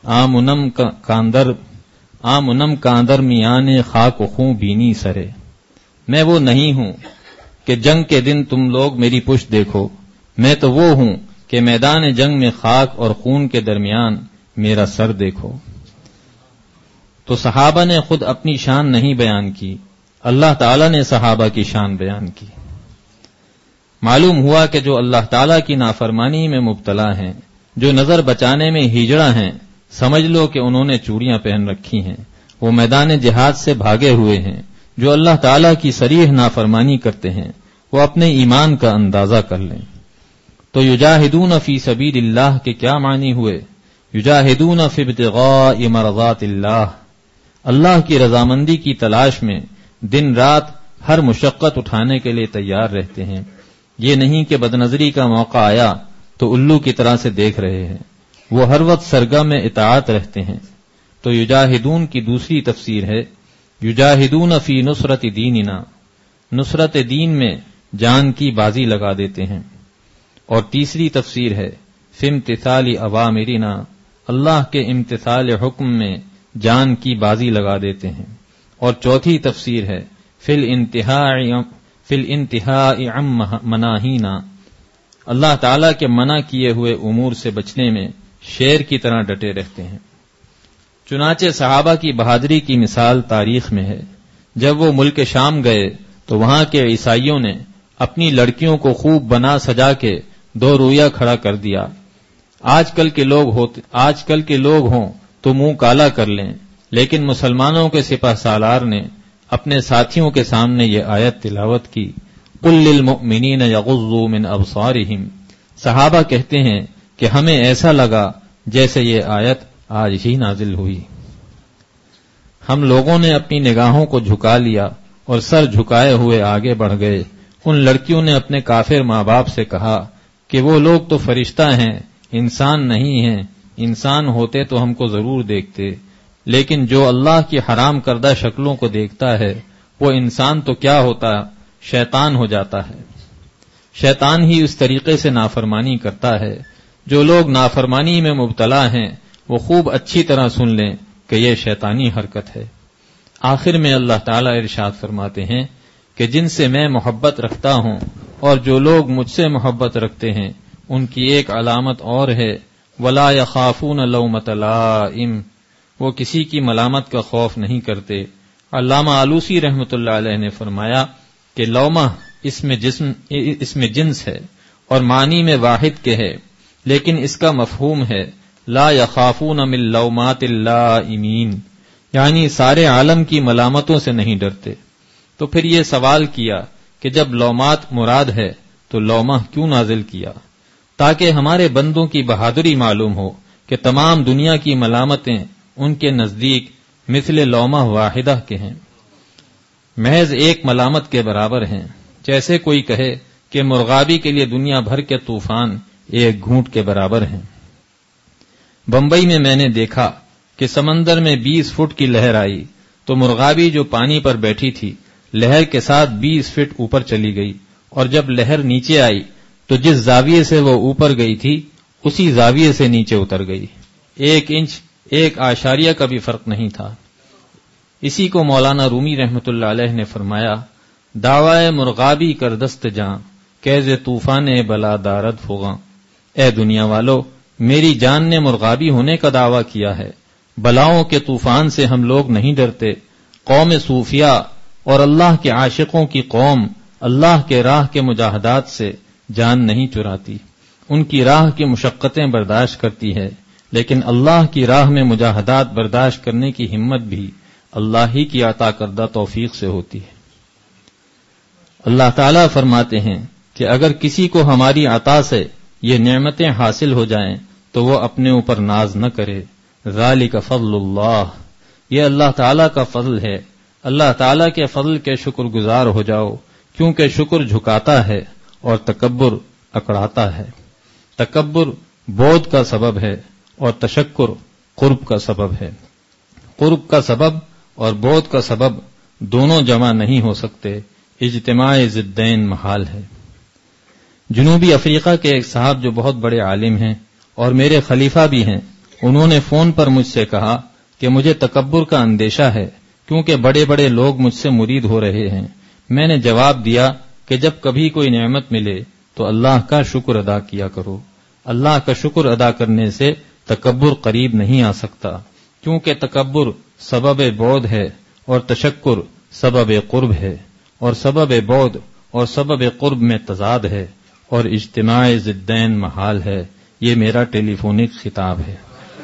آمنم کاندر میان خاک و خوں بینی سرے۔ میں وہ نہیں ہوں کہ جنگ کے دن تم لوگ میری پشت دیکھو، میں تو وہ ہوں کہ میدان جنگ میں خاک اور خون کے درمیان میرا سر دیکھو۔ تو صحابہ نے خود اپنی شان نہیں بیان کی، اللہ تعالیٰ نے صحابہ کی شان بیان کی۔ معلوم ہوا کہ جو اللہ تعالیٰ کی نافرمانی میں مبتلا ہیں، جو نظر بچانے میں ہیجڑا ہیں، سمجھ لو کہ انہوں نے چوڑیاں پہن رکھی ہیں، وہ میدان جہاد سے بھاگے ہوئے ہیں۔ جو اللہ تعالیٰ کی صریح نافرمانی کرتے ہیں وہ اپنے ایمان کا اندازہ کر لیں۔ تو یجاہدون فی سبیل اللہ کے کیا معنی ہوئے؟ یجاہدون فی ابتغاء مرضات اللہ، اللہ کی رضامندی کی تلاش میں دن رات ہر مشقت اٹھانے کے لیے تیار رہتے ہیں۔ یہ نہیں کہ بدنظری کا موقع آیا تو الو کی طرح سے دیکھ رہے ہیں، وہ ہر وقت سرگرم میں اطاعت رہتے ہیں۔ تو یجاہدون کی دوسری تفسیر ہے یجاہدون فی نصرت دیننا، نصرت دین میں جان کی بازی لگا دیتے ہیں۔ اور تیسری تفسیر ہے فی امتثال اوامرنا، اللہ کے امتثال حکم میں جان کی بازی لگا دیتے ہیں۔ اور چوتھی تفسیر ہے فی الانتہاء عن مناہینا، اللہ تعالیٰ کے منع کیے ہوئے امور سے بچنے میں شیر کی طرح ڈٹے رہتے ہیں۔ چنانچہ صحابہ کی بہادری کی مثال تاریخ میں ہے۔ جب وہ ملک شام گئے تو وہاں کے عیسائیوں نے اپنی لڑکیوں کو خوب بنا سجا کے دو رویا کھڑا کر دیا۔ آج کل کے لوگ ہوں تو منہ کالا کر لیں، لیکن مسلمانوں کے سپہ سالار نے اپنے ساتھیوں کے سامنے یہ آیت تلاوت کی، قل للمؤمنین یغضوا من ابصارہم۔ صحابہ کہتے ہیں کہ ہمیں ایسا لگا جیسے یہ آیت آج ہی نازل ہوئی۔ ہم لوگوں نے اپنی نگاہوں کو جھکا لیا اور سر جھکائے ہوئے آگے بڑھ گئے۔ ان لڑکیوں نے اپنے کافر ماں باپ سے کہا کہ وہ لوگ تو فرشتہ ہیں، انسان نہیں ہیں، انسان ہوتے تو ہم کو ضرور دیکھتے، لیکن جو اللہ کی حرام کردہ شکلوں کو دیکھتا ہے وہ انسان تو کیا ہوتا، شیطان ہو جاتا ہے۔ شیطان ہی اس طریقے سے نافرمانی کرتا ہے۔ جو لوگ نافرمانی میں مبتلا ہیں وہ خوب اچھی طرح سن لیں کہ یہ شیطانی حرکت ہے۔ آخر میں اللہ تعالیٰ ارشاد فرماتے ہیں کہ جن سے میں محبت رکھتا ہوں اور جو لوگ مجھ سے محبت رکھتے ہیں ان کی ایک علامت اور ہے، وَلَا يَخَافُونَ لَوْمَةَ لَائِمٍ، وہ کسی کی ملامت کا خوف نہیں کرتے۔ علامہ آلوسی رحمۃ اللہ علیہ نے فرمایا کہ لومہ اس میں جنس ہے اور معنی میں واحد کے ہے، لیکن اس کا مفہوم ہے لا یخافون من لومات اللائمین، یعنی سارے عالم کی ملامتوں سے نہیں ڈرتے۔ تو پھر یہ سوال کیا کہ جب لومات مراد ہے تو لومہ کیوں نازل کیا؟ تاکہ ہمارے بندوں کی بہادری معلوم ہو کہ تمام دنیا کی ملامتیں ان کے نزدیک مثل لومہ واحدہ کے ہیں، محض ایک ملامت کے برابر ہیں۔ جیسے کوئی کہے کہ مرغابی کے لیے دنیا بھر کے طوفان ایک گھونٹ کے برابر ہیں۔ بمبئی میں نے دیکھا کہ سمندر میں 20 فٹ کی لہر آئی تو مرغابی جو پانی پر بیٹھی تھی لہر کے ساتھ 20 فٹ اوپر چلی گئی، اور جب لہر نیچے آئی تو جس زاویے سے وہ اوپر گئی تھی اسی زاویے سے نیچے اتر گئی، 1 انچ 1 اعشاریہ کا بھی فرق نہیں تھا۔ اسی کو مولانا رومی رحمۃ اللہ علیہ نے فرمایا، دعوی مرغابی کر دست جاں کیزے طوفان بلا دارد فغاں۔ اے دنیا والو، میری جان نے مرغابی ہونے کا دعویٰ کیا ہے، بلاؤں کے طوفان سے ہم لوگ نہیں ڈرتے۔ قوم صوفیاء اور اللہ کے عاشقوں کی قوم اللہ کے راہ کے مجاہدات سے جان نہیں چراتی، ان کی راہ کی مشقتیں برداشت کرتی ہے، لیکن اللہ کی راہ میں مجاہدات برداشت کرنے کی ہمت بھی اللہ ہی کی عطا کردہ توفیق سے ہوتی ہے۔ اللہ تعالیٰ فرماتے ہیں کہ اگر کسی کو ہماری عطا سے یہ نعمتیں حاصل ہو جائیں تو وہ اپنے اوپر ناز نہ کرے، ذالک فضل اللہ، یہ اللہ تعالیٰ کا فضل ہے۔ اللہ تعالیٰ کے فضل کے شکر گزار ہو جاؤ، کیونکہ شکر جھکاتا ہے اور تکبر اکڑاتا ہے۔ تکبر بودھ کا سبب ہے اور تشکر قرب کا سبب ہے۔ قرب کا سبب اور بودھ کا سبب دونوں جمع نہیں ہو سکتے، اجتماع ضدین محال ہے۔ جنوبی افریقہ کے ایک صاحب جو بہت بڑے عالم ہیں اور میرے خلیفہ بھی ہیں، انہوں نے فون پر مجھ سے کہا کہ مجھے تکبر کا اندیشہ ہے کیونکہ بڑے بڑے لوگ مجھ سے مرید ہو رہے ہیں۔ میں نے جواب دیا کہ جب کبھی کوئی نعمت ملے تو اللہ کا شکر ادا کیا کرو، اللہ کا شکر ادا کرنے سے تکبر قریب نہیں آ سکتا، کیونکہ تکبر سبب بعد ہے اور تشکر سبب قرب ہے، اور سبب بعد اور سبب قرب میں تضاد ہے اور اجتماع ضدین محال ہے۔ یہ میرا ٹیلی فونک خطاب ہے۔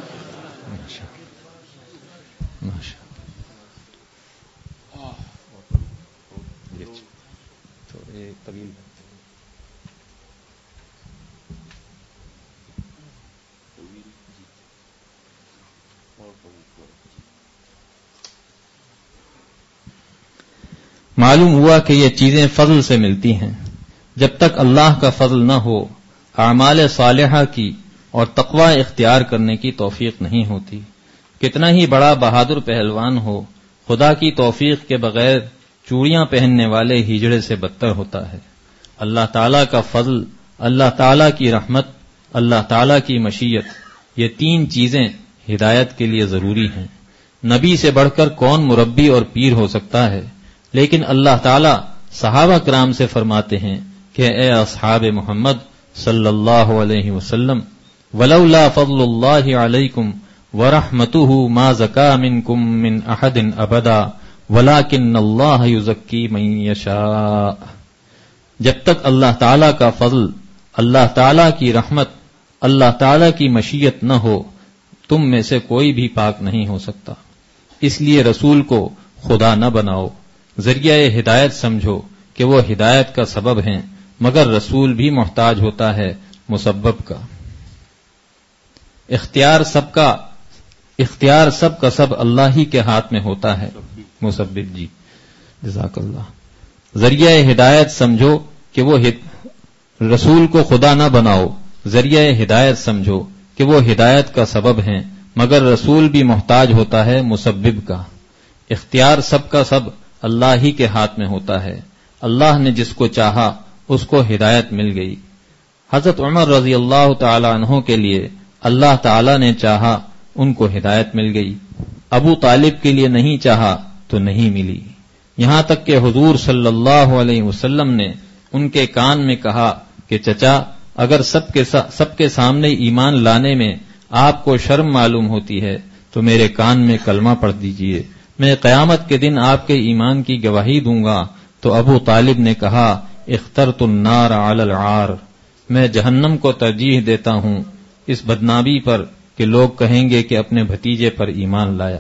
معلوم ہوا کہ یہ چیزیں فضل سے ملتی ہیں۔ جب تک اللہ کا فضل نہ ہو اعمال صالحہ کی اور تقوی اختیار کرنے کی توفیق نہیں ہوتی۔ کتنا ہی بڑا بہادر پہلوان ہو، خدا کی توفیق کے بغیر چوڑیاں پہننے والے ہجڑے سے بدتر ہوتا ہے۔ اللہ تعالیٰ کا فضل، اللہ تعالیٰ کی رحمت، اللہ تعالیٰ کی مشیت، یہ تین چیزیں ہدایت کے لیے ضروری ہیں۔ نبی سے بڑھ کر کون مربی اور پیر ہو سکتا ہے؟ لیکن اللہ تعالیٰ صحابہ کرام سے فرماتے ہیں کہ اے اصحاب محمد صلی اللہ علیہ وسلم، ولولا فضل اللہ علیکم ورحمتہ ما زکا منکم من احد ابدا ولکن اللہ یزکی من یشاء۔ جب تک اللہ تعالیٰ کا فضل، اللہ تعالیٰ کی رحمت، اللہ تعالیٰ کی مشیت نہ ہو، تم میں سے کوئی بھی پاک نہیں ہو سکتا۔ اس لیے رسول کو خدا نہ بناؤ، ذریعہ ہدایت سمجھو کہ وہ ہدایت کا سبب ہیں، مگر رسول بھی محتاج ہوتا ہے مسبب کا۔ اختیار سب کا سب اللہ ہی کے ہاتھ میں ہوتا ہے۔ مسبب جی جزاک اللہ۔ ذریعہ ہدایت سمجھو کہ وہ رسول کو خدا نہ بناؤ، ذریعہ ہدایت سمجھو کہ وہ ہدایت کا سبب ہیں، مگر رسول بھی محتاج ہوتا ہے مسبب کا۔ اختیار سب کا سب اللہ ہی کے ہاتھ میں ہوتا ہے۔ اللہ نے جس کو چاہا اس کو ہدایت مل گئی۔ حضرت عمر رضی اللہ تعالی عنہ کے لیے اللہ تعالی نے چاہا، ان کو ہدایت مل گئی۔ ابو طالب کے لیے نہیں چاہا تو نہیں ملی۔ یہاں تک کہ حضور صلی اللہ علیہ وسلم نے ان کے کان میں کہا کہ چچا، اگر سب کے سامنے ایمان لانے میں آپ کو شرم معلوم ہوتی ہے تو میرے کان میں کلمہ پڑھ دیجئے، میں قیامت کے دن آپ کے ایمان کی گواہی دوں گا۔ تو ابو طالب نے کہا اخترت النار علی العار، میں جہنم کو ترجیح دیتا ہوں اس بدنامی پر کہ لوگ کہیں گے کہ اپنے بھتیجے پر ایمان لایا۔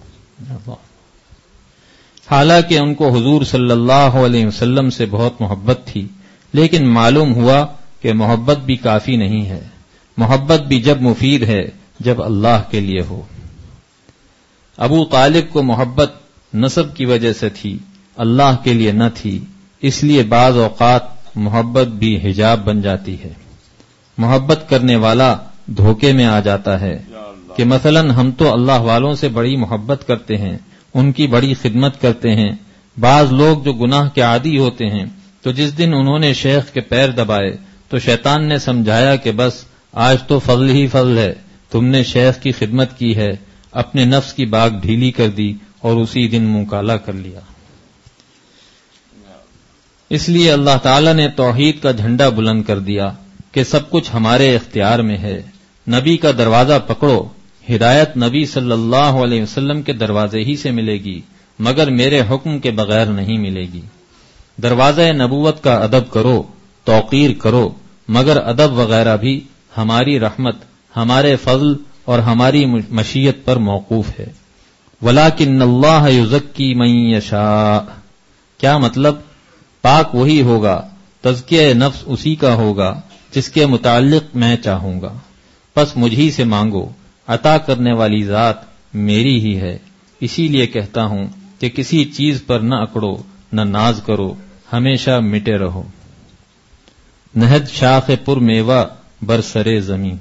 حالانکہ ان کو حضور صلی اللہ علیہ وسلم سے بہت محبت تھی، لیکن معلوم ہوا کہ محبت بھی کافی نہیں ہے۔ محبت بھی جب مفید ہے جب اللہ کے لیے ہو۔ ابو طالب کو محبت نسب کی وجہ سے تھی، اللہ کے لیے نہ تھی، اس لیے بعض اوقات محبت بھی حجاب بن جاتی ہے۔ محبت کرنے والا دھوکے میں آ جاتا ہے کہ مثلا ہم تو اللہ والوں سے بڑی محبت کرتے ہیں، ان کی بڑی خدمت کرتے ہیں۔ بعض لوگ جو گناہ کے عادی ہوتے ہیں تو جس دن انہوں نے شیخ کے پیر دبائے تو شیطان نے سمجھایا کہ بس آج تو فضل ہی فضل ہے، تم نے شیخ کی خدمت کی ہے، اپنے نفس کی باگ ڈھیلی کر دی اور اسی دن منہ کالا کر لیا۔ اس لیے اللہ تعالی نے توحید کا جھنڈا بلند کر دیا کہ سب کچھ ہمارے اختیار میں ہے۔ نبی کا دروازہ پکڑو، ہدایت نبی صلی اللہ علیہ وسلم کے دروازے ہی سے ملے گی، مگر میرے حکم کے بغیر نہیں ملے گی۔ دروازہ نبوت کا ادب کرو، توقیر کرو، مگر ادب وغیرہ بھی ہماری رحمت، ہمارے فضل اور ہماری مشیت پر موقوف ہے۔ وَلَٰكِنَّ اللَّهَ يُزَكِّي مَن يَشَاءُ، کیا مطلب؟ پاک وہی ہوگا، تزکیہ نفس اسی کا ہوگا جس کے متعلق میں چاہوں گا۔ پس مجھی سے مانگو، عطا کرنے والی ذات میری ہی ہے۔ اسی لیے کہتا ہوں کہ کسی چیز پر نہ اکڑو، نہ ناز کرو، ہمیشہ مٹے رہو۔ نہد شاخ پر میوہ برسرے زمین،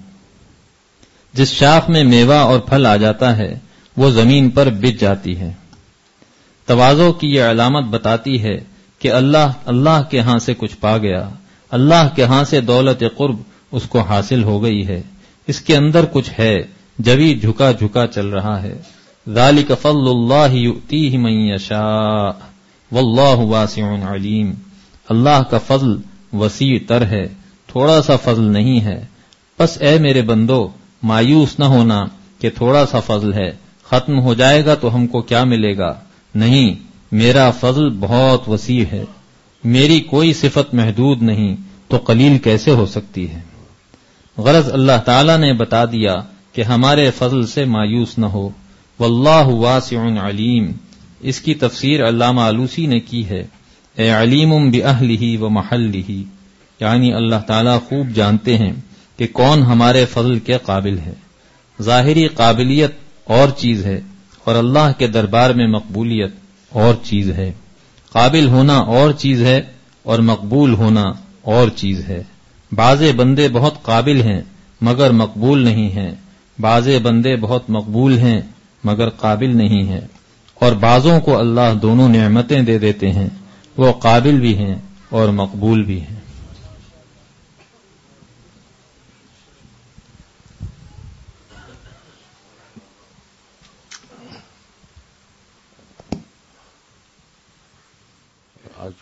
جس شاخ میں میوہ اور پھل آ جاتا ہے وہ زمین پر بچ جاتی ہے۔ تواضع کی یہ علامت بتاتی ہے کہ اللہ کے ہاں سے کچھ پا گیا، اللہ کے ہاں سے دولت قرب اس کو حاصل ہو گئی ہے، اس کے اندر کچھ ہے جبھی جھکا جھکا چل رہا ہے۔ ذالک فضل اللہ یؤتیہ من یشاء واللہ واسع علیم، اللہ کا فضل وسیع تر ہے، تھوڑا سا فضل نہیں ہے۔ پس اے میرے بندو، مایوس نہ ہونا کہ تھوڑا سا فضل ہے، ختم ہو جائے گا تو ہم کو کیا ملے گا؟ نہیں، میرا فضل بہت وسیع ہے، میری کوئی صفت محدود نہیں تو قلیل کیسے ہو سکتی ہے؟ غرض اللہ تعالی نے بتا دیا کہ ہمارے فضل سے مایوس نہ ہو۔ واللہ واسع علیم، اس کی تفسیر علامہ آلوسی نے کی ہے، اے علیم بأہلہ ومحلہ، یعنی اللہ تعالیٰ خوب جانتے ہیں کہ کون ہمارے فضل کے قابل ہے۔ ظاہری قابلیت اور چیز ہے اور اللہ کے دربار میں مقبولیت اور چیز ہے۔ قابل ہونا اور چیز ہے اور مقبول ہونا اور چیز ہے۔ بعضے بندے بہت قابل ہیں مگر مقبول نہیں ہیں، بعضے بندے بہت مقبول ہیں مگر قابل نہیں ہیں، اور بعضوں کو اللہ دونوں نعمتیں دے دیتے ہیں، وہ قابل بھی ہیں اور مقبول بھی ہیں۔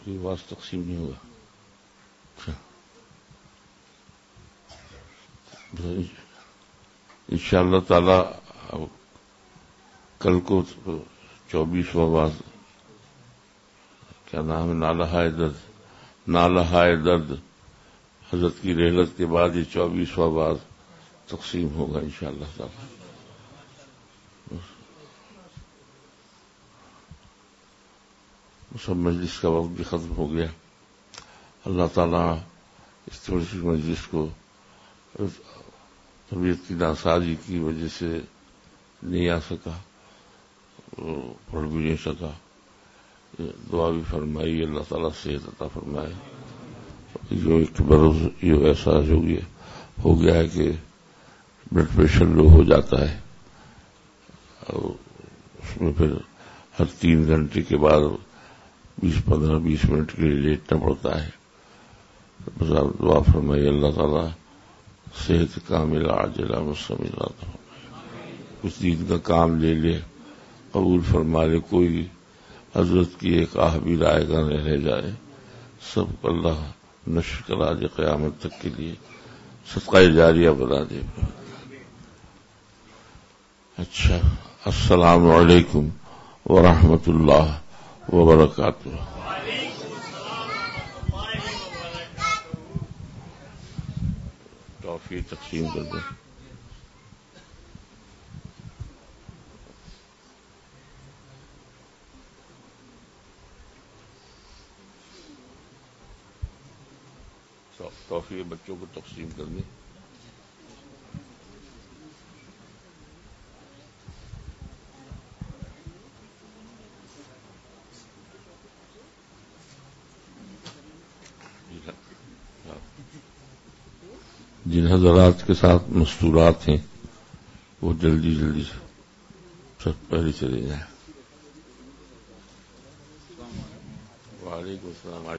کوئی واس تقسیم نہیں ہوگا. انشاءاللہ تعالی کل کو 24واں واز کیا نام ہے نالہائے درد حضرت کی رحلت کے بعد یہ 24واں واز تقسیم ہوگا انشاءاللہ تعالی. سب مجلس کا وقت بھی ختم ہو گیا. اللہ تعالیٰ اس تھوڑی سی مجلس کو طبیعت کی ناسازی کی وجہ سے نہیں آ سکا، پڑھ بھی نہیں سکا. دعا بھی فرمائی اللہ تعالیٰ صحت عطا فرمائے. جو ایک بروز یہ ایسا ہو گیا ہے کہ بلڈ پریشر لو ہو جاتا ہے اور اس میں پھر ہر 3 گھنٹے کے بعد 15-20 منٹ کے لیے لیٹنا پڑتا ہے. بس آپ دعا فرمائیے اللہ تعالیٰ صحت کاملہ عاجلہ مستمرہ عطا فرمائے. کچھ دین کا کام لے لے، قبول فرما لے، کوئی حضرت کی ایک آہ بھی رائے گا نہ رہ جائے. سب کو اللہ نشر کرا دے قیامت تک کے لیے، صدقہ جاریہ بنا دے. اچھا، السلام علیکم ورحمۃ اللہ وبرکاتہ. ٹافی تقسیم کر دیں. ٹافی بچوں کو تقسیم کر دیں. جن حضرات کے ساتھ مستورات ہیں وہ جلدی سب پہلے چلے جائیں. وعلیکم السلام.